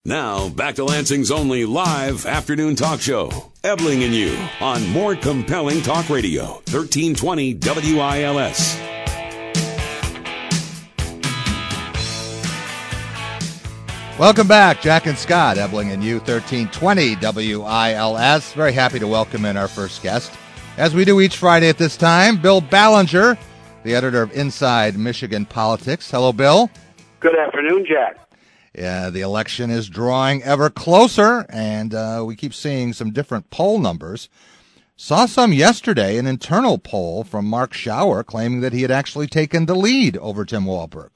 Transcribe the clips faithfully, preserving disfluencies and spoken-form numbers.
Now, back to Lansing's only live afternoon talk show, Ebling and You, on More Compelling Talk Radio, thirteen twenty W I L S. Welcome back, Jack and Scott, Ebling and You, thirteen twenty W I L S. Very happy to welcome in our first guest. As we do each Friday at this time, Bill Ballinger, the editor of Inside Michigan Politics. Hello, Bill. Good afternoon, Jack. Yeah, the election is drawing ever closer, and uh, we keep seeing some different poll numbers. Saw some yesterday, an internal poll from Mark Schauer claiming that he had actually taken the lead over Tim Walberg.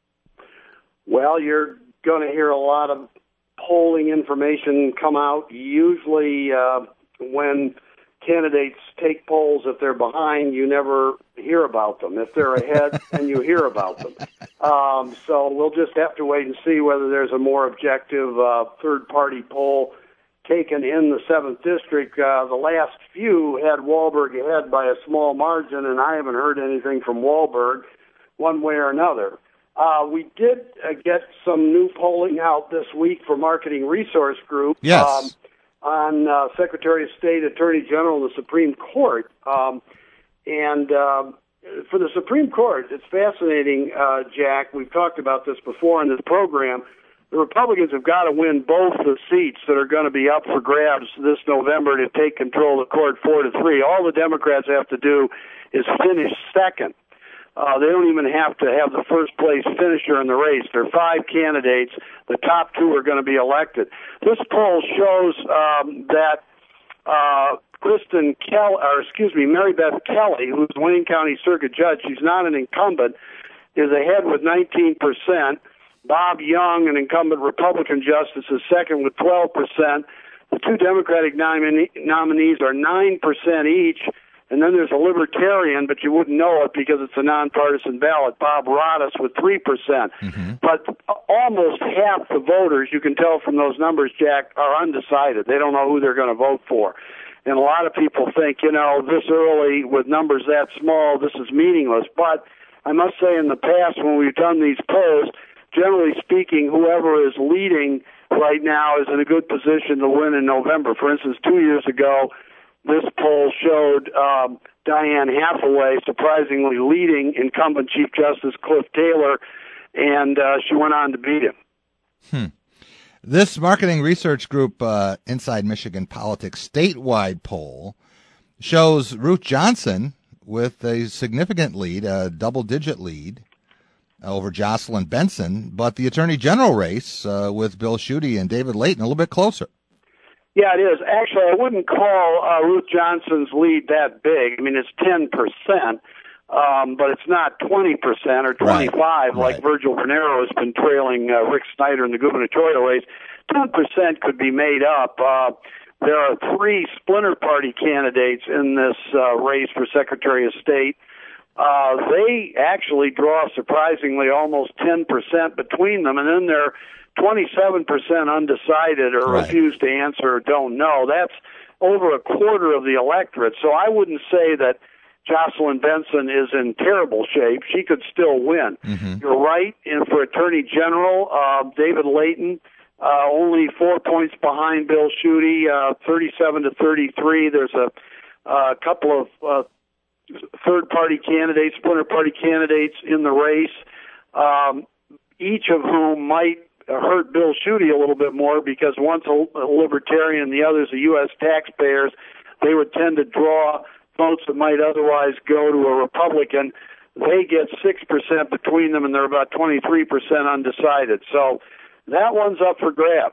Well, you're going to hear a lot of polling information come out. Usually uh, when candidates take polls, if they're behind, you never hear about them. If they're ahead, then you hear about them. Um, so we'll just have to wait and see whether there's a more objective uh, third-party poll taken in the seventh District. Uh, the last few had Walberg ahead by a small margin, and I haven't heard anything from Walberg one way or another. Uh, we did uh, get some new polling out this week for Marketing Resource Group. Yes. Um, on uh, Secretary of State, Attorney General, and the Supreme Court. Um, and uh, for the Supreme Court, it's fascinating, uh, Jack. We've talked about this before in this program. The Republicans have got to win both the seats that are going to be up for grabs this November to take control of the court four to three. All the Democrats have to do is finish second. Uh, they don't even have to have the first place finisher in the race. There are five candidates. The top two are going to be elected. This poll shows um, that uh, Kristen Kelly, or excuse me, Mary Beth Kelly, who's the Wayne County Circuit Judge, she's not an incumbent, is ahead with nineteen percent. Bob Young, an incumbent Republican justice, is second with twelve percent. The two Democratic nomine- nominees are nine percent each. And then there's a Libertarian, but you wouldn't know it because it's a nonpartisan ballot, Bob Rodas, with three percent. Mm-hmm. But almost half the voters, you can tell from those numbers, Jack, are undecided. They don't know who they're going to vote for. And a lot of people think, you know, this early with numbers that small, this is meaningless. But I must say in the past when we've done these polls, generally speaking, whoever is leading right now is in a good position to win in November. For instance, two years ago, this poll showed um, Diane Hathaway surprisingly leading incumbent Chief Justice Cliff Taylor, and uh, she went on to beat him. Hmm. This Marketing Research Group uh, Inside Michigan Politics statewide poll shows Ruth Johnson with a significant lead, a double-digit lead, over Jocelyn Benson, but the Attorney General race uh, with Bill Schuette and David Layton a little bit closer. Yeah, it is. Actually, I wouldn't call uh, Ruth Johnson's lead that big. I mean, it's ten percent, um, but it's not twenty percent or twenty-five right. like right. Virgil Vernero has been trailing uh, Rick Snyder in the gubernatorial race. ten percent could be made up. Uh, there are three splinter party candidates in this uh, race for Secretary of State. Uh, they actually draw surprisingly almost ten percent between them, and then there are twenty-seven percent undecided or right. refuse to answer or don't know. That's over a quarter of the electorate. So I wouldn't say that Jocelyn Benson is in terrible shape. She could still win. Mm-hmm. You're right. And for Attorney General, uh, David Layton, uh, only four points behind Bill Schuette, uh, thirty-seven to thirty-three. There's a, a couple of uh, third-party candidates, splinter-party candidates in the race, um, each of whom might hurt Bill Schuette a little bit more because one's a, a libertarian, the other's a U S taxpayers. They would tend to draw votes that might otherwise go to a Republican. They get six percent between them, and they're about twenty-three percent undecided. So that one's up for grabs.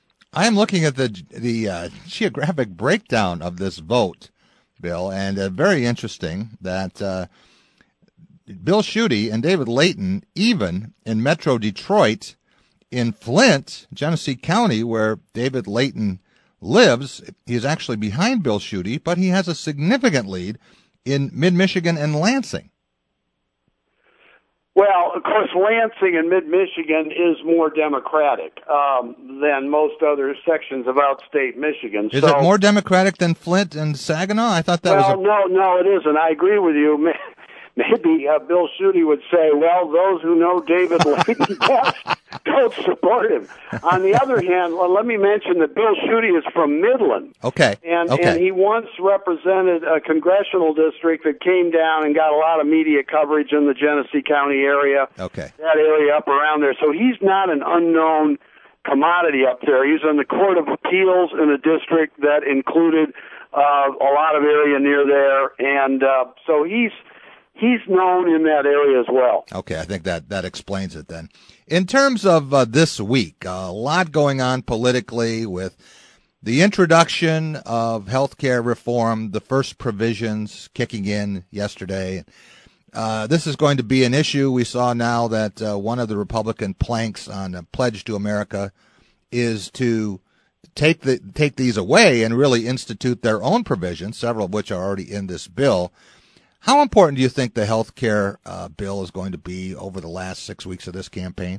I am looking at the the uh, geographic breakdown of this vote, Bill, and uh, very interesting that uh, Bill Schuette and David Layton, even in Metro Detroit, in Flint, Genesee County, where David Layton lives, he is actually behind Bill Schuette, but he has a significant lead in mid-Michigan and Lansing. Well, of course, Lansing and mid-Michigan is more Democratic um, than most other sections of outstate Michigan. Is so, it more Democratic than Flint and Saginaw? I thought that well, was a... no, no, it isn't. I agree with you. Maybe uh, Bill Schuette would say, well, those who know David Layton best don't support him. On the other hand, well, let me mention that Bill Schuette is from Midland. Okay. And, okay. and he once represented a congressional district that came down and got a lot of media coverage in the Genesee County area. Okay. That area up around there. So he's not an unknown commodity up there. He's on the Court of Appeals in a district that included uh, a lot of area near there. And uh, so he's he's known in that area as well. Okay, I think that, that explains it then. In terms of uh, this week, uh, a lot going on politically with the introduction of health care reform, the first provisions kicking in yesterday. Uh, this is going to be an issue. We saw now that uh, one of the Republican planks on a Pledge to America is to take the take these away and really institute their own provisions, several of which are already in this bill. How important do you think the health care uh, bill is going to be over the last six weeks of this campaign?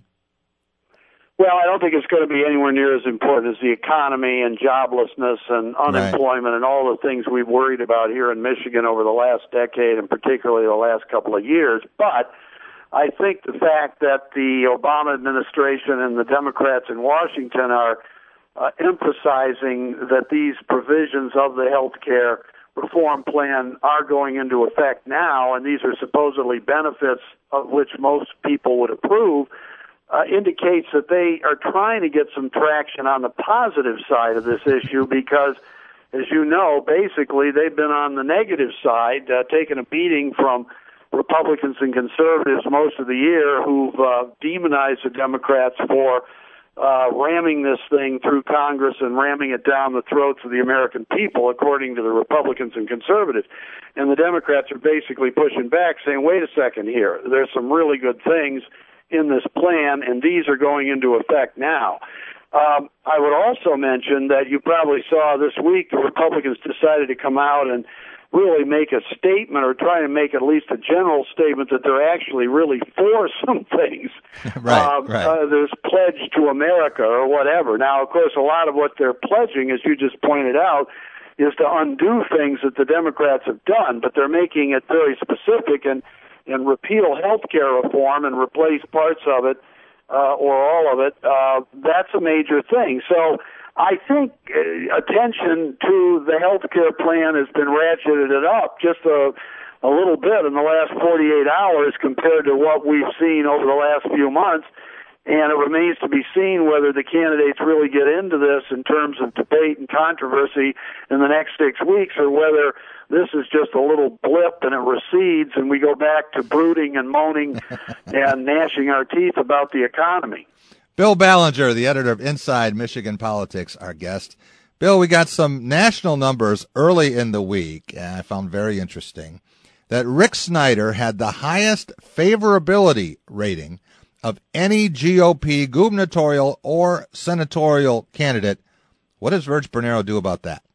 Well, I don't think it's going to be anywhere near as important as the economy and joblessness and unemployment right. and all the things we've worried about here in Michigan over the last decade and particularly the last couple of years. But I think the fact that the Obama administration and the Democrats in Washington are uh, emphasizing that these provisions of the health care reform plan are going into effect now, and these are supposedly benefits of which most people would approve, Uh, indicates that they are trying to get some traction on the positive side of this issue because, as you know, basically they've been on the negative side, uh, taking a beating from Republicans and conservatives most of the year who've uh, demonized the Democrats for uh, ramming this thing through Congress and ramming it down the throats of the American people, according to the Republicans and conservatives. And the Democrats are basically pushing back, saying, wait a second here, there's some really good things in this plan, and these are going into effect now. Um, I would also mention that you probably saw this week the Republicans decided to come out and really make a statement or try to make at least a general statement that they're actually really for some things. right, uh, right. Uh, there's Pledge to America or whatever. Now, of course, a lot of what they're pledging, as you just pointed out, is to undo things that the Democrats have done, but they're making it very specific and and repeal health care reform and replace parts of it uh, or all of it, uh, that's a major thing. So I think uh, attention to the health care plan has been ratcheted up just a, a little bit in the last forty-eight hours compared to what we've seen over the last few months. And it remains to be seen whether the candidates really get into this in terms of debate and controversy in the next six weeks or whether this is just a little blip and it recedes and we go back to brooding and moaning and gnashing our teeth about the economy. Bill Ballinger, the editor of Inside Michigan Politics, our guest. Bill, we got some national numbers early in the week, and I found very interesting, that Rick Snyder had the highest favorability rating of any G O P gubernatorial or senatorial candidate. What does Virg Bernero do about that?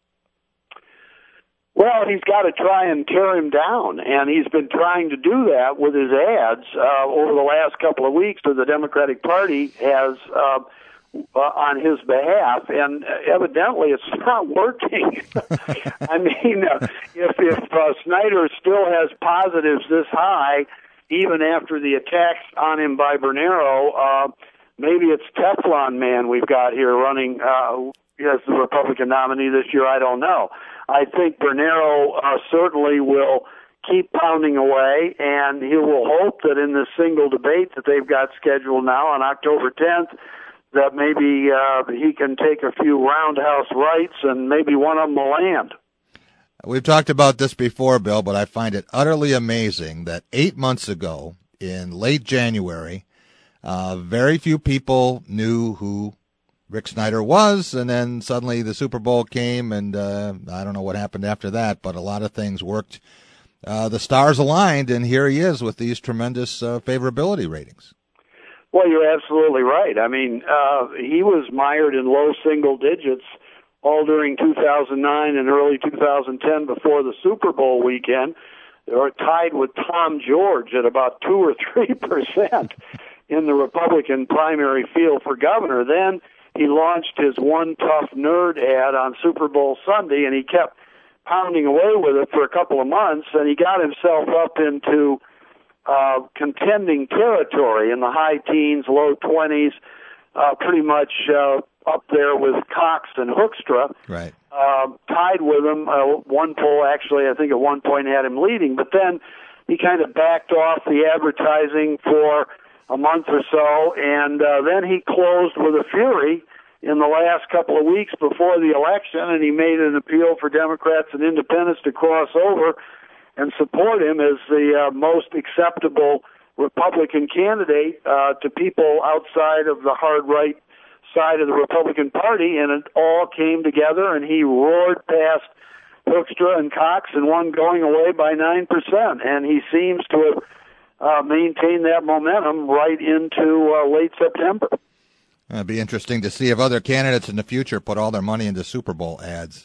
Well, he's got to try and tear him down, and he's been trying to do that with his ads uh, over the last couple of weeks that the Democratic Party has uh, uh, on his behalf, and evidently it's not working. I mean, uh, if, if uh, Snyder still has positives this high, even after the attacks on him by Bernero, uh, maybe it's Teflon Man we've got here running uh, as the Republican nominee this year. I don't know. I think Bernero uh, certainly will keep pounding away, and he will hope that in this single debate that they've got scheduled now on October tenth, that maybe uh, he can take a few roundhouse rights and maybe one of them will land. We've talked about this before, Bill, but I find it utterly amazing that eight months ago, in late January, uh, very few people knew who Rick Snyder was, and then suddenly the Super Bowl came, and uh, I don't know what happened after that, but a lot of things worked. Uh, the stars aligned, and here he is with these tremendous uh, favorability ratings. Well, you're absolutely right. I mean, uh, he was mired in low single digits all during two thousand nine and early two thousand ten before the Super Bowl weekend. They were tied with Tom George at about two or three percent in the Republican primary field for governor. Then he launched his One Tough Nerd ad on Super Bowl Sunday, and he kept pounding away with it for a couple of months, and he got himself up into uh, contending territory in the high teens, low twenties, uh, pretty much uh, up there with Cox and Hoekstra. Right. Uh, tied with him. Uh, one poll actually, I think at one point had him leading, but then he kind of backed off the advertising for a month or so, and uh, then he closed with a fury in the last couple of weeks before the election, and he made an appeal for Democrats and independents to cross over and support him as the uh, most acceptable Republican candidate uh, to people outside of the hard right side of the Republican Party, and it all came together, and he roared past Hoekstra and Cox and won going away by nine percent, and he seems to have uh, maintained that momentum right into uh, late September. It'd be interesting to see if other candidates in the future put all their money into Super Bowl ads.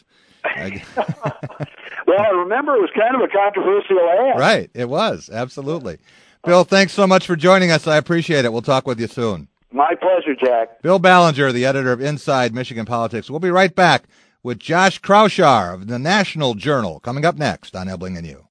Well, remember, it was kind of a controversial ad. Right, it was, absolutely. Bill, thanks so much for joining us. I appreciate it. We'll talk with you soon. My pleasure, Jack. Bill Ballinger, the editor of Inside Michigan Politics. We'll be right back with Josh Kraushaar of the National Journal, coming up next on Ebling and You.